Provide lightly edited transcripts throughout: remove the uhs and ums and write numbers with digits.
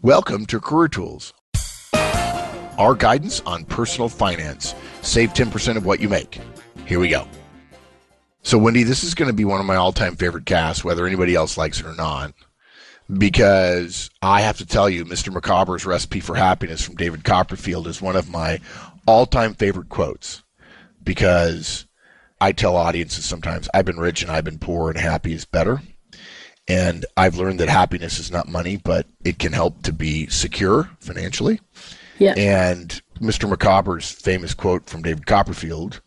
Welcome to Career Tools, our guidance on personal finance. Save 10% of what you make. Here we go. So, Wendy, this is going to be one of my all-time favorite casts, whether anybody else likes it or not, because I have to tell you, Mr. Macabre's Recipe for Happiness from David Copperfield is one of my all-time favorite quotes, because I tell audiences sometimes, I've been rich and I've been poor and happy is better. And I've learned that happiness is not money, but it can help to be secure financially. Yeah. And Mr. Macabre's famous quote from David Copperfield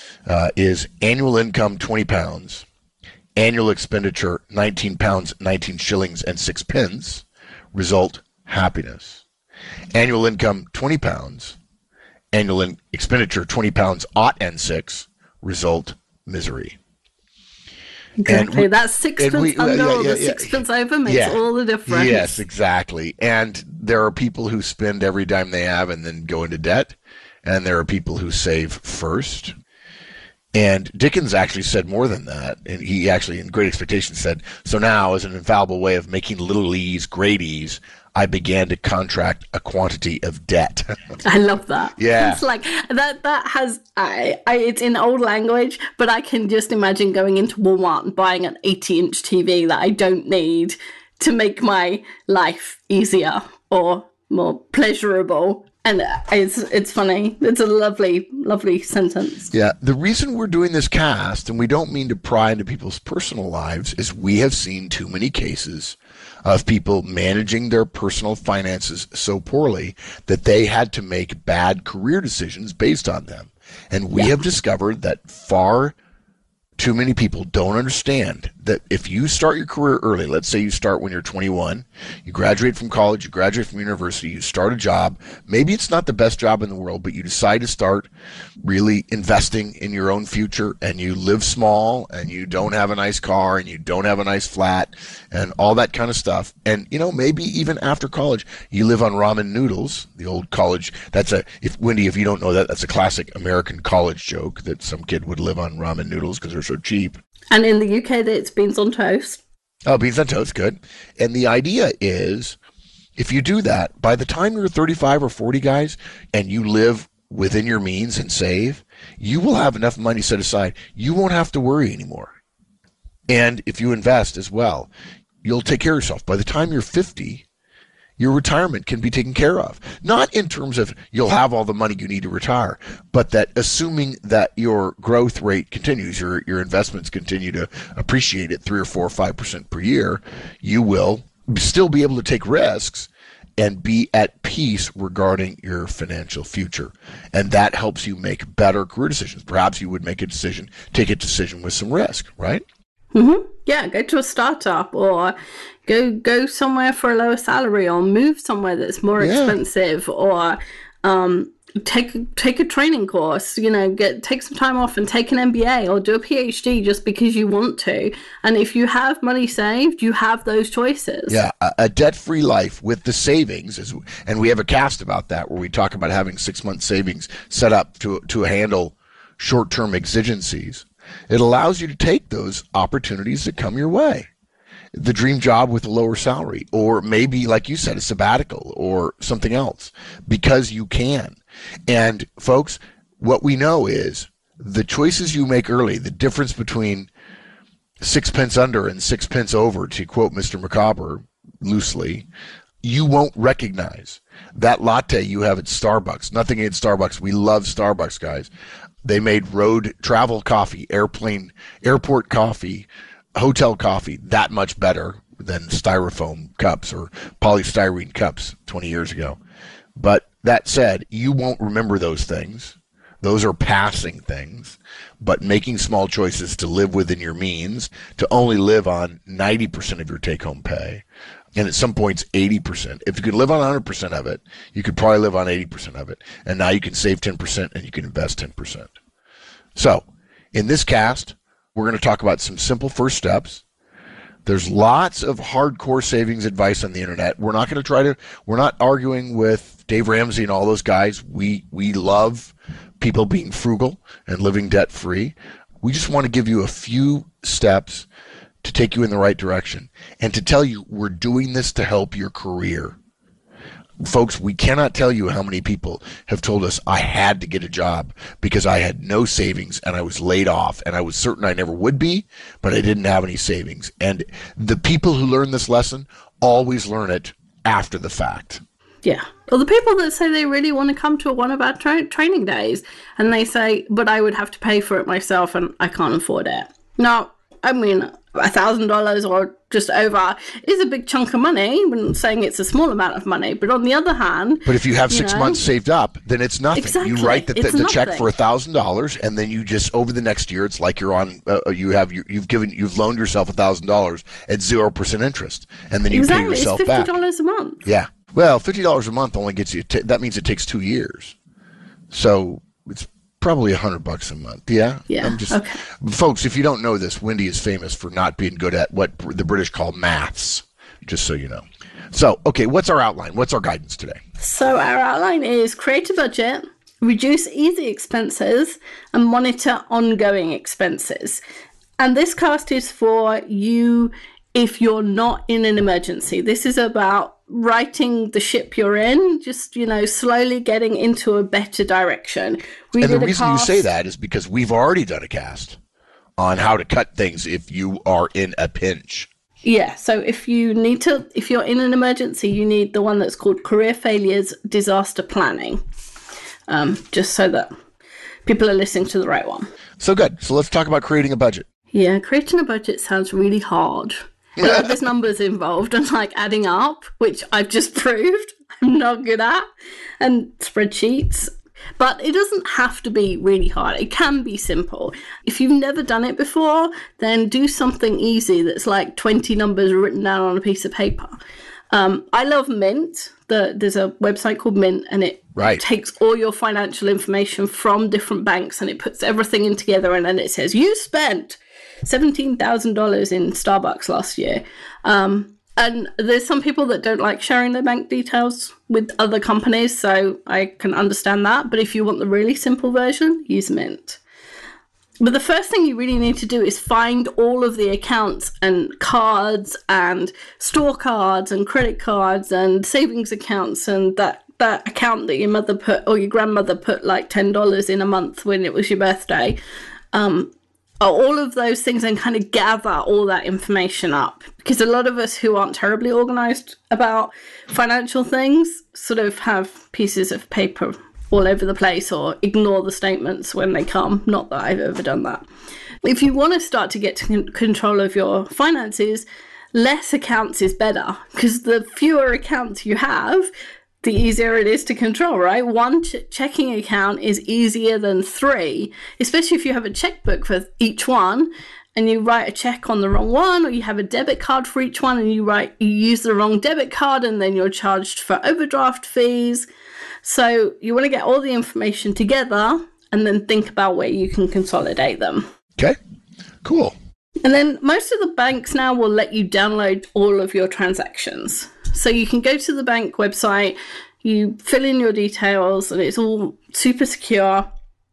is annual income 20 pounds, annual expenditure 19 pounds, 19 shillings and 6 pence, result happiness. Annual income 20 pounds, annual expenditure 20 pounds, ought and 6, result misery. Exactly. That sixpence under or the sixpence over makes all the difference. Yes, exactly. And there are people who spend every dime they have and then go into debt. And there are people who save first. And Dickens actually said more than that. And he actually, in Great Expectations, said, so now, as an infallible way of making little ease great ease, I began to contract a quantity of debt. I love that. Yeah. It's like that has it's in old language, but I can just imagine going into Walmart and buying an 80-inch TV that I don't need to make my life easier or more pleasurable. And it's funny. It's a lovely, lovely sentence. Yeah. The reason we're doing this cast, and we don't mean to pry into people's personal lives, is we have seen too many cases of people managing their personal finances so poorly that they had to make bad career decisions based on them. And we have discovered that far too many people don't understand that if you start your career early, let's say you start when you're 21, you graduate from college, you graduate from university, you start a job, maybe it's not the best job in the world, but you decide to start really investing in your own future, and you live small, and you don't have a nice car, and you don't have a nice flat, and all that kind of stuff. And, maybe even after college, you live on ramen noodles, the old college. Wendy, if you don't know that, that's a classic American college joke that some kid would live on ramen noodles because they're so cheap. And in the UK, it's beans on toast. Oh, beans on toast, good. And the idea is, if you do that, by the time you're 35 or 40, guys, and you live within your means and save, you will have enough money set aside. You won't have to worry anymore. And if you invest as well, you'll take care of yourself. By the time you're 50, your retirement can be taken care of. Not in terms of you'll have all the money you need to retire, but that assuming that your growth rate continues, your investments continue to appreciate at 3 or 4 or 5% per year, you will still be able to take risks and be at peace regarding your financial future. And that helps you make better career decisions. Perhaps you would take a decision with some risk, right? Mm-hmm. Yeah, go to a startup or go somewhere for a lower salary, or move somewhere that's more expensive, or take a training course, take some time off and take an MBA or do a PhD just because you want to. And if you have money saved, you have those choices. Yeah, a debt-free life with the savings, and we have a cast about that where we talk about having 6-month savings set up to handle short-term exigencies. It allows you to take those opportunities that come your way. The dream job with a lower salary, or maybe, like you said, a sabbatical or something else, because you can. And folks, what we know is the choices you make early, the difference between 6 pence under and 6 pence over, to quote Mr. Macabre loosely, you won't recognize. That latte you have at Starbucks, nothing against Starbucks. We love Starbucks, guys. They made road travel coffee, airport coffee, hotel coffee that much better than styrofoam cups or polystyrene cups 20 years ago. But that said, you won't remember those things. Those are passing things. But making small choices to live within your means, to only live on 90% of your take-home pay, and at some points 80%. If you could live on 100% of it, you could probably live on 80% of it. And now you can save 10% and you can invest 10%. So, in this cast, we're going to talk about some simple first steps. There's lots of hardcore savings advice on the internet. We're not arguing with Dave Ramsey and all those guys. We love people being frugal and living debt-free. We just want to give you a few steps to take you in the right direction and to tell you we're doing this to help your career. Folks, we cannot tell you how many people have told us I had to get a job because I had no savings and I was laid off and I was certain I never would be, but I didn't have any savings. And the people who learn this lesson always learn it after the fact. Yeah. Or the people that say they really want to come to one of our training days and they say, but I would have to pay for it myself and I can't afford it. Now, I mean, $1,000 or just over is a big chunk of money. I'm saying it's a small amount of money, but on the other hand, but if you have 6 months saved up, then it's nothing. Exactly. You write the check for $1,000, and then you just over the next year, it's like you're on. You've loaned yourself $1,000 at 0% interest, and then you pay yourself back. It's $50 a month. Yeah, well, $50 a month only gets you. That means it takes 2 years, so it's probably $100 a month. Yeah. Okay. Folks, if you don't know this, Wendy is famous for not being good at what the British call maths, just so you know. So, okay, what's our outline? What's our guidance today? So our outline is create a budget, reduce easy expenses, and monitor ongoing expenses. And this cast is for you if you're not in an emergency. This is about righting the ship you're in, just, slowly getting into a better direction. And the reason you say that is because we've already done a cast on how to cut things if you are in a pinch. Yeah, so if you're in an emergency, you need the one that's called Career Failures Disaster Planning, just so that people are listening to the right one. So good. So let's talk about creating a budget. Yeah, creating a budget sounds really hard. There's numbers involved and adding up, which I've just proved I'm not good at, and spreadsheets. But it doesn't have to be really hard. It can be simple. If you've never done it before, then do something easy that's 20 numbers written down on a piece of paper. I love Mint. There's a website called Mint, and it takes all your financial information from different banks and it puts everything in together, and then it says, you spent $17,000 in Starbucks last year. And there's some people that don't like sharing their bank details with other companies, so I can understand that. But if you want the really simple version, use Mint. But the first thing you really need to do is find all of the accounts and cards and store cards and credit cards and savings accounts and that account that your mother put or your grandmother put $10 in a month when it was your birthday. All of those things, and kind of gather all that information up, because a lot of us who aren't terribly organized about financial things sort of have pieces of paper all over the place or ignore the statements when they come. Not that I've ever done that. If you want to start to get control of your finances, less accounts is better, because the fewer accounts you have, the easier it is to control, right? One checking account is easier than 3, especially if you have a checkbook for each one and you write a check on the wrong one, or you have a debit card for each one and you use the wrong debit card and then you're charged for overdraft fees. So you want to get all the information together and then think about where you can consolidate them. Okay, cool. And then most of the banks now will let you download all of your transactions. So you can go to the bank website, you fill in your details, and it's all super secure.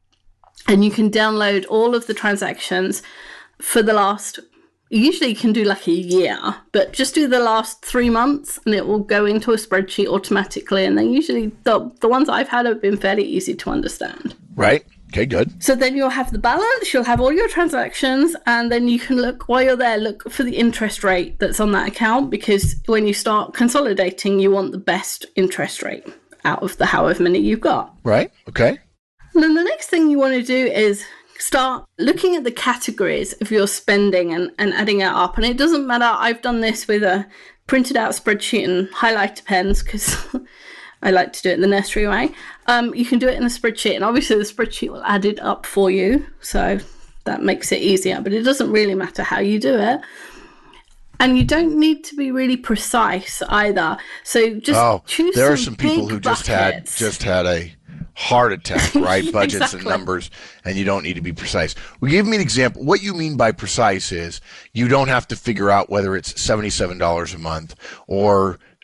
And you can download all of the transactions for the last, usually you can do a year, but just do the last 3 months and it will go into a spreadsheet automatically. And then usually the ones I've had have been fairly easy to understand. Right. Okay, good. So then you'll have the balance, you'll have all your transactions, and then you can look, while you're there, look for the interest rate that's on that account, because when you start consolidating, you want the best interest rate out of the however many you've got. Right, okay. And then the next thing you want to do is start looking at the categories of your spending and adding it up. And it doesn't matter, I've done this with a printed out spreadsheet and highlighter pens, because I like to do it in the nursery way. You can do it in a spreadsheet, and obviously the spreadsheet will add it up for you, so that makes it easier, but it doesn't really matter how you do it. And you don't need to be really precise either. So just choose there are some people who just had a heart attack, right? Budgets Exactly. and numbers, and you don't need to be precise. Well, give me an example. What you mean by precise is you don't have to figure out whether it's $77 a month or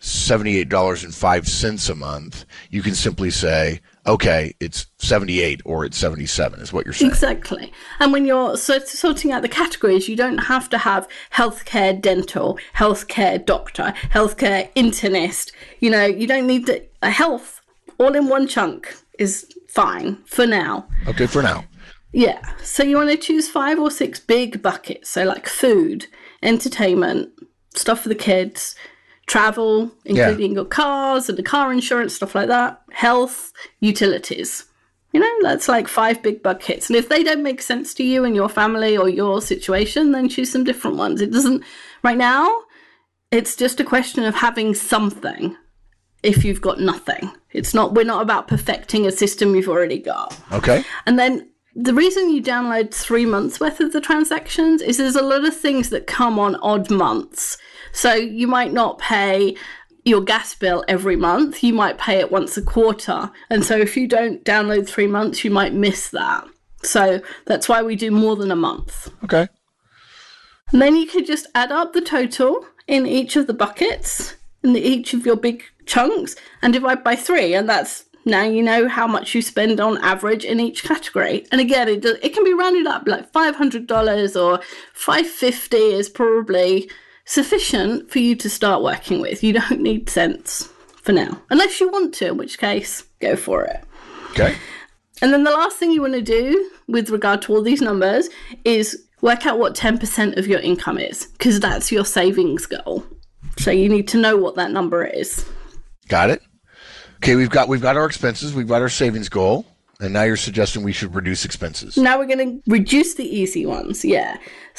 $78.05 a month, you can simply say, okay, it's 78 or it's 77 is what you're saying. Exactly. And when you're sorting out the categories, you don't have to have healthcare dental, healthcare doctor, healthcare internist. You know, you don't need a health all in one chunk is fine for now. Okay, for now. Yeah. So you want to choose 5 or 6 big buckets. So like food, entertainment, stuff for the kids, travel, including your cars and the car insurance, stuff like that, health, utilities. You know, that's like 5 big buckets. And if they don't make sense to you and your family or your situation, then choose some different ones. It doesn't, right now, it's just a question of having something if you've got nothing. We're not about perfecting a system you've already got. Okay. And then the reason you download 3 months worth of the transactions is there's a lot of things that come on odd months. So you might not pay your gas bill every month. You might pay it once a quarter. And so if you don't download 3 months, you might miss that. So that's why we do more than a month. Okay. And then you could just add up the total in each of the buckets, in each of your big chunks, and divide by 3. And that's, now you know how much you spend on average in each category. And again, it can be rounded up, like $500 or $550 is probably sufficient for you to start working with. You don't need cents for now, unless you want to, in which case, go for it. Okay. And then the last thing you want to do with regard to all these numbers is work out what 10% of your income is, because that's your savings goal. So you need to know what that number is. Got it. Okay, we've got our expenses, we've got our savings goal, and now you're suggesting we should reduce expenses. Now we're going to reduce the easy ones, yeah.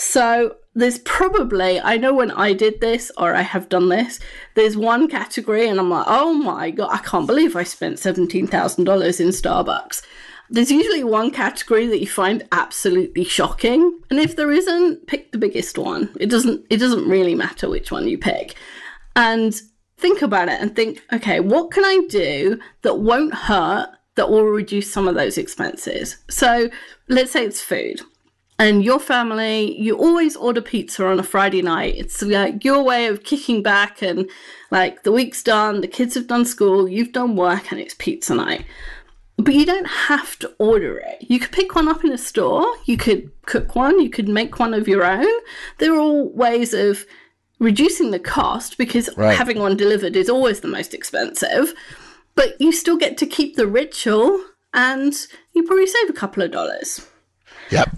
So there's probably, I know when I did this, or I have done this, there's one category and I'm like, oh my God, I can't believe I spent $17,000 in Starbucks. There's usually one category that you find absolutely shocking. And if there isn't, pick the biggest one. It doesn't really matter which one you pick. And think about it and think, okay, what can I do that won't hurt, that will reduce some of those expenses? So let's say it's food. And your family, you always order pizza on a Friday night. It's like your way of kicking back and like the week's done, the kids have done school, you've done work, and it's pizza night. But you don't have to order it. You could pick one up in a store. You could cook one. You could make one of your own. They're all ways of reducing the cost, because having one delivered is always the most expensive. But you still get to keep the ritual, and you probably save a couple of dollars. Yep.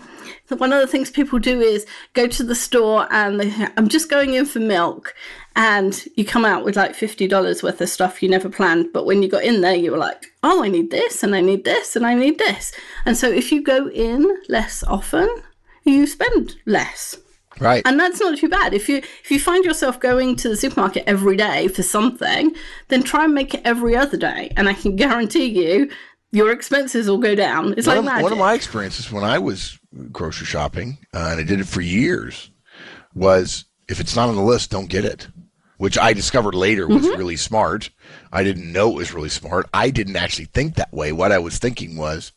One of the things people do is go to the store and they say, I'm just going in for milk, and you come out with like $50 worth of stuff you never planned. But when you got in there, you were like, oh, I need this, and I need this, and I need this. And so if you go in less often, you spend less. Right. And that's not too bad. If you find yourself going to the supermarket every day for something, then try and make it every other day. And I can guarantee you, your expenses will go down. It's like magic. One of my experiences when I was grocery shopping, and I did it for years, was if it's not on the list, don't get it, which I discovered later was really smart. I didn't know it was really smart. I didn't actually think that way. What I was thinking was,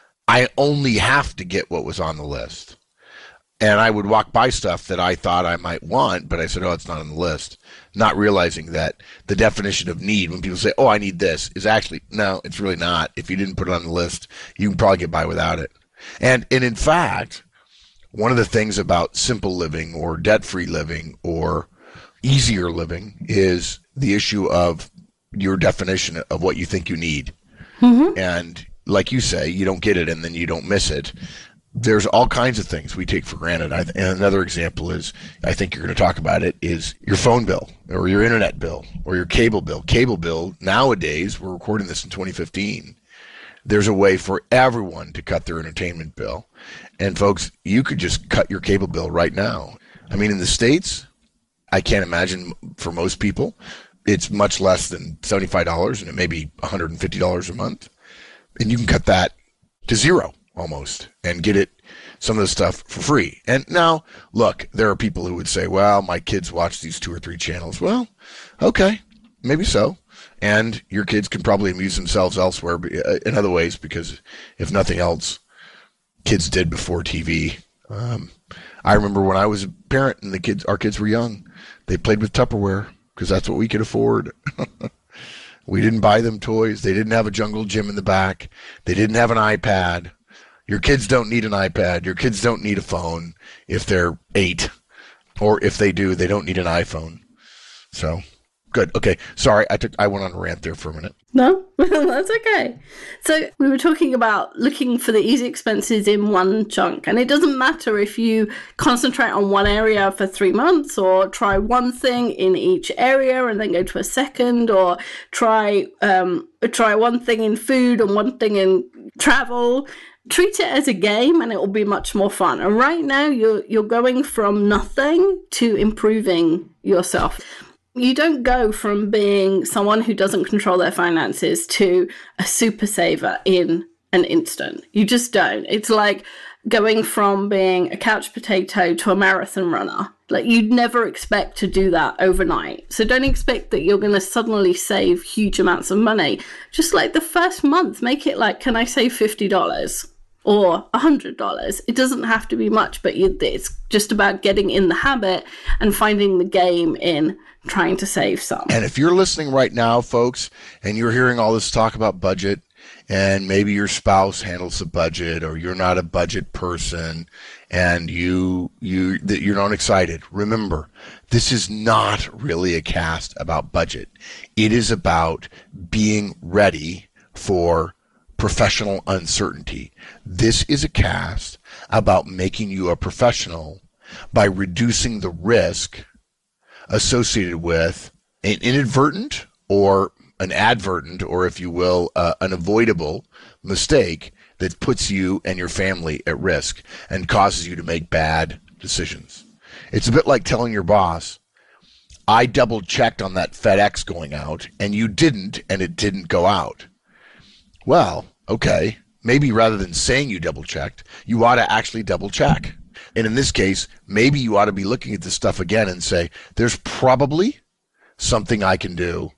I only have to get what was on the list. And I would walk by stuff that I thought I might want, but I said, oh, it's not on the list. Not realizing that the definition of need, when people say, oh, I need this, is actually, no, it's really not. If you didn't put it on the list, you can probably get by without it. And in fact, one of the things about simple living or debt-free living or easier living is the issue of your definition of what you think you need. Mm-hmm. And like you say, you don't get it and then you don't miss it. There's all kinds of things we take for granted. And another example is, I think you're going to talk about it, is your phone bill or your internet bill or your cable bill. Cable bill, nowadays, we're recording this in 2015, there's a way for everyone to cut their entertainment bill. And folks, you could just cut your cable bill right now. I mean, in the States, I can't imagine for most people, it's much less than $75 and it may be $150 a month. And you can cut that to zero almost and get it, some of the stuff for free. And now, look, there are people who would say, well, my kids watch these 2 or 3 channels. Well, okay, maybe so. And your kids can probably amuse themselves elsewhere in other ways, because if nothing else, kids did before TV. I remember when I was a parent and our kids were young, they played with Tupperware because that's what we could afford. We didn't buy them toys. They didn't have a jungle gym in the back. They didn't have an iPad. Your kids don't need an iPad. Your kids don't need a phone if they're 8. Or if they do, they don't need an iPhone. So, good. Okay. Sorry, I went on a rant there for a minute. No, that's okay. So we were talking about looking for the easy expenses in one chunk. And it doesn't matter if you concentrate on one area for 3 months or try one thing in each area and then go to a second, or try one thing in food and one thing in travel. Treat it as a game and it will be much more fun. And right now you're going from nothing to improving yourself. You don't go from being someone who doesn't control their finances to a super saver in an instant. You just don't. It's like going from being a couch potato to a marathon runner. Like, you'd never expect to do that overnight. So don't expect that you're going to suddenly save huge amounts of money. Just like the first month, make it like, can I save $50? Or $100. It doesn't have to be much, but it's just about getting in the habit and finding the game in trying to save some. And if you're listening right now, folks, and you're hearing all this talk about budget, and maybe your spouse handles the budget, or you're not a budget person, and you're not excited, remember, this is not really a cast about budget. It is about being ready for professional uncertainty. This is a cast about making you a professional by reducing the risk associated with an inadvertent or an advertent, or if you will, an avoidable mistake that puts you and your family at risk and causes you to make bad decisions. It's a bit like telling your boss, I double checked on that FedEx going out and you didn't, and it didn't go out. Well, okay, maybe rather than saying you double checked, you ought to actually double check. And in this case, maybe you ought to be looking at this stuff again and say, there's probably something I can do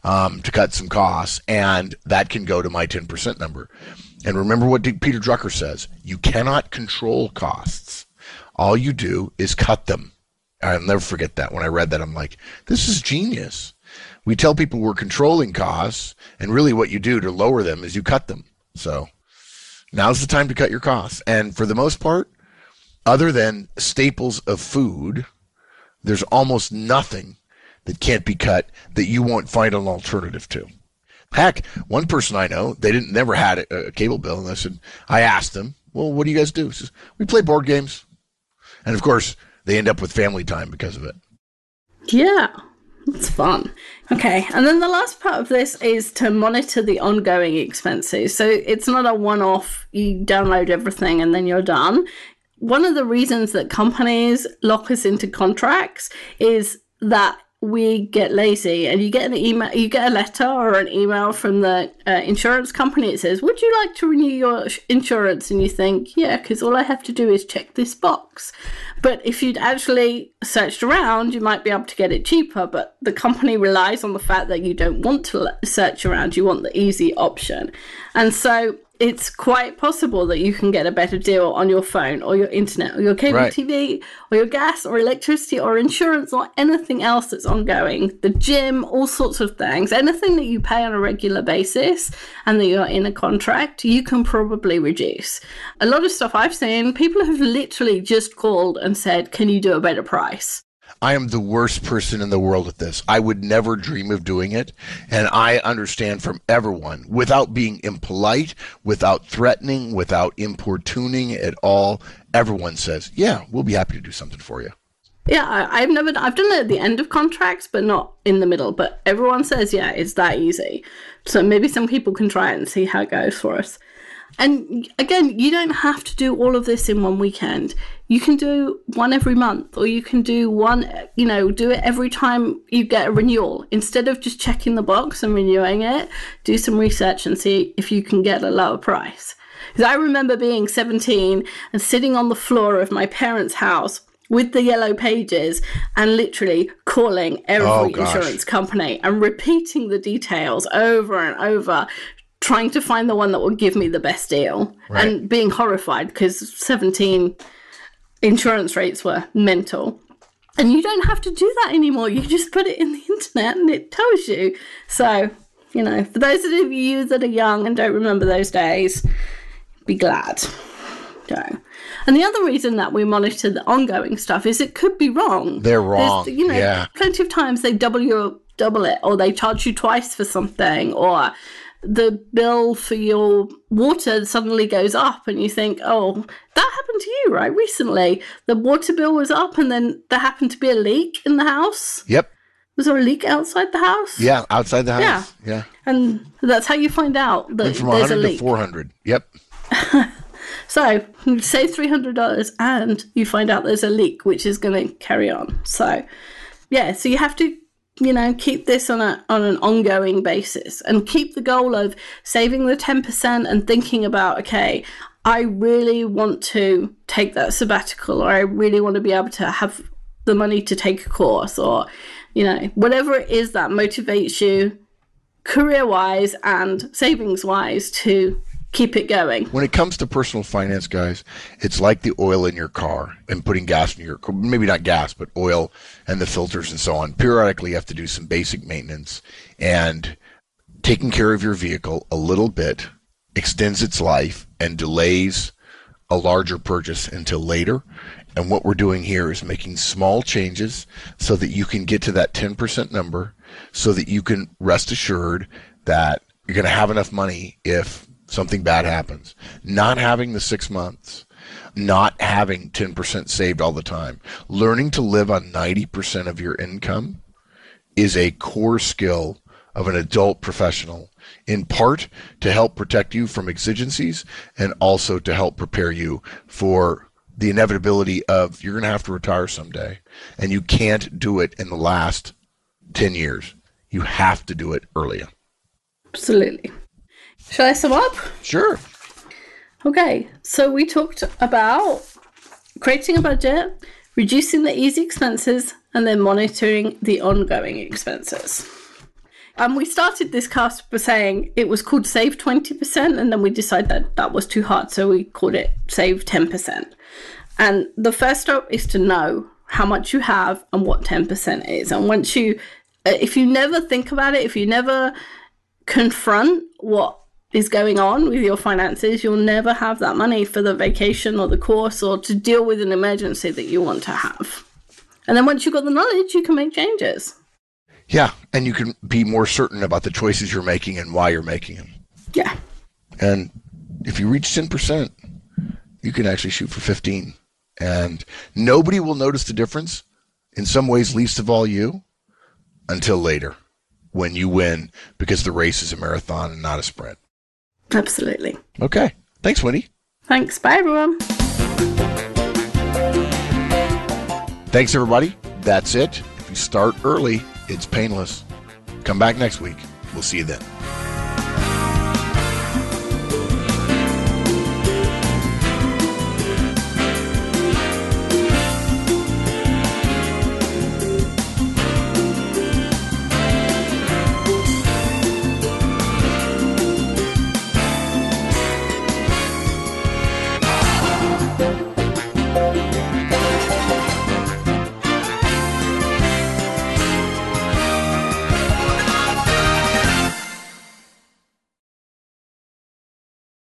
to cut some costs, and that can go to my 10% number. And remember what Peter Drucker says, you cannot control costs. All you do is cut them. I'll never forget that. When I read that, I'm like, this is genius. We tell people we're controlling costs, and really what you do to lower them is you cut them. So now's the time to cut your costs. And for the most part, other than staples of food, there's almost nothing that can't be cut that you won't find an alternative to. Heck, one person I know, they never had a cable bill, and I asked them, well, what do you guys do? He says, we play board games. And of course, they end up with family time because of it. Yeah. It's fun. Okay, and then the last part of this is to monitor the ongoing expenses. So it's not a one-off, you download everything and then you're done. One of the reasons that companies lock us into contracts is that we get lazy, and you get an email, you get a letter or an email from the insurance company. It says, would you like to renew your insurance? And you think, yeah, because all I have to do is check this box. But if you'd actually searched around, you might be able to get it cheaper. But the company relies on the fact that you don't want to search around. You want the easy option. And so it's quite possible that you can get a better deal on your phone or your internet or your cable TV or your gas or electricity or insurance or anything else that's ongoing, the gym, all sorts of things. Anything that you pay on a regular basis and that you're in a contract, you can probably reduce. A lot of stuff I've seen, people have literally just called and said, can you do a better price? I am the worst person in the world at this. I would never dream of doing it. And I understand from everyone, without being impolite, without threatening, without importuning at all, everyone says, yeah, we'll be happy to do something for you. Yeah, I've done it at the end of contracts, but not in the middle. But everyone says, yeah, it's that easy. So maybe some people can try it and see how it goes for us. And again, you don't have to do all of this in one weekend. You can do one every month, or you can do one, do it every time you get a renewal. Instead of just checking the box and renewing it, do some research and see if you can get a lower price. Because I remember being 17 and sitting on the floor of my parents' house with the yellow pages and literally calling every insurance company and repeating the details over and over, trying to find the one that would give me the best deal, and being horrified because 17 insurance rates were mental. And you don't have to do that anymore. You just put it in the internet and it tells you. So, for those of you that are young and don't remember those days, be glad. So. And the other reason that we monitor the ongoing stuff is it could be wrong. They're wrong. Plenty of times they double it, or they charge you twice for something, or the bill for your water suddenly goes up and you think, oh, that happened to you, right? Recently, the water bill was up and then there happened to be a leak in the house. Yep. Was there a leak outside the house? Yeah, outside the house. Yeah. And that's how you find out that Went from there's 100 a leak. to 400. Yep. So you save $300 and you find out there's a leak, which is going to carry on. So, so you have to, keep this on an ongoing basis and keep the goal of saving the 10% and thinking about, okay, I really want to take that sabbatical, or I really want to be able to have the money to take a course, or, whatever it is that motivates you career-wise and savings-wise to keep it going. When it comes to personal finance, guys, it's like the oil in your car and putting gas in your car. Maybe not gas, but oil and the filters and so on. Periodically, you have to do some basic maintenance, and taking care of your vehicle a little bit extends its life and delays a larger purchase until later. And what we're doing here is making small changes so that you can get to that 10% number, so that you can rest assured that you're going to have enough money if something bad happens. Not having the 6 months, not having 10% saved all the time. Learning to live on 90% of your income is a core skill of an adult professional, in part to help protect you from exigencies and also to help prepare you for the inevitability of you're going to have to retire someday, and you can't do it in the last 10 years. You have to do it earlier. Absolutely. Shall I sum up? Sure. Okay, so we talked about creating a budget, reducing the easy expenses, and then monitoring the ongoing expenses. And we started this cast by saying it was called Save 20%, and then we decided that that was too hard, so we called it Save 10%. And the first step is to know how much you have and what 10% is. And once if you never think about it, if you never confront what is going on with your finances, you'll never have that money for the vacation or the course or to deal with an emergency that you want to have. And then once you've got the knowledge, you can make changes. Yeah, and you can be more certain about the choices you're making and why you're making them. Yeah. And if you reach 10%, you can actually shoot for 15. And nobody will notice the difference, in some ways least of all you, until later, when you win, because the race is a marathon and not a sprint. Absolutely. Okay. Thanks, Wendy. Thanks. Bye, everyone. Thanks, everybody. That's it. If you start early, it's painless. Come back next week. We'll see you then.